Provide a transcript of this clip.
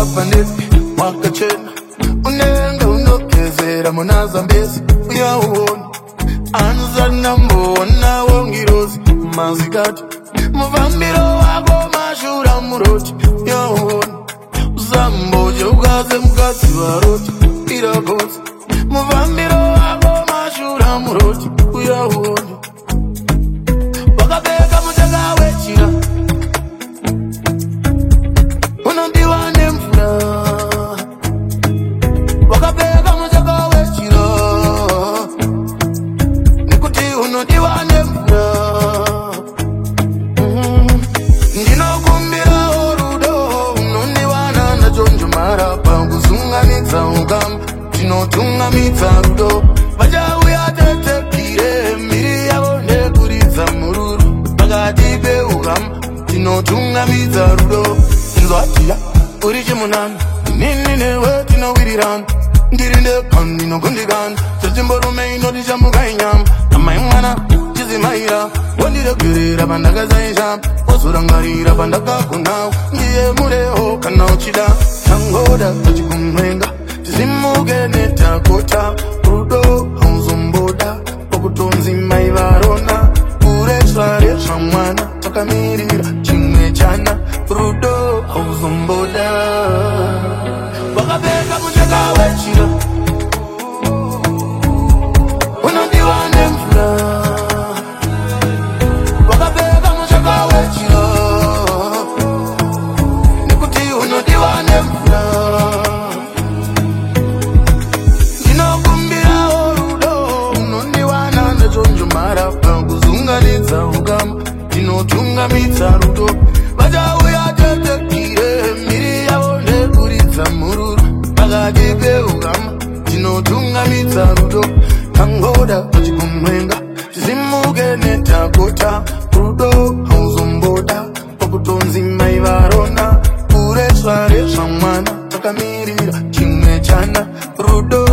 pandesi mwakachena unenga unokezera munazambesi uyauoni anzanambona wongirozi mazikati mufambiro wako mashura muroti uyauoni uzamboje ukaze mukadzi varoti irakozi mufambiro wako mashura muroti uyauoni wakapfeka mutaka wechira unondiwa nemvura wakapfeka mutaka wechira nekuti unondiwa nemvura ndinokumbirawo rudo unondiwana nachonjomara pakuzungamidza ukama tinotungamidza rudo vachauya tetekire miri yavo ndekuridza mururu pakati peukama tinotungamidza rudo inzwatiya uri chimunana nini newe tinowirirana ndiri ndekani ndinokundikana setimborume inotichamuka inyama amai mwana chizimaira wondiregerera pandakazaisha wozorangarira pandakakunawo ndiye mureho kana uchida tangoda pachikumwenga tizimuke netakota rudo hauzomboda okutonzi mai varona kuresvaresva mwana takamirira chimwe chana rudo hauzomboda wakapfeka mucheka wechira unondiwa nemvura wakapfeka mucheka wechira nekuti unondiwa nemvura ndinokumbirawo rudo unondiwana nachonjomara pakuzunganidza ukama tinotungamidza rudo vachauya tetekire miri yavo ndekuridza mururu pakati peukama tinotungamidza rudo tangoda pachikumwenga tizimuke netakota rudo hauzomboda pakutonzi mai varona kuresvaresva mwana takamirira chimwe chana rudo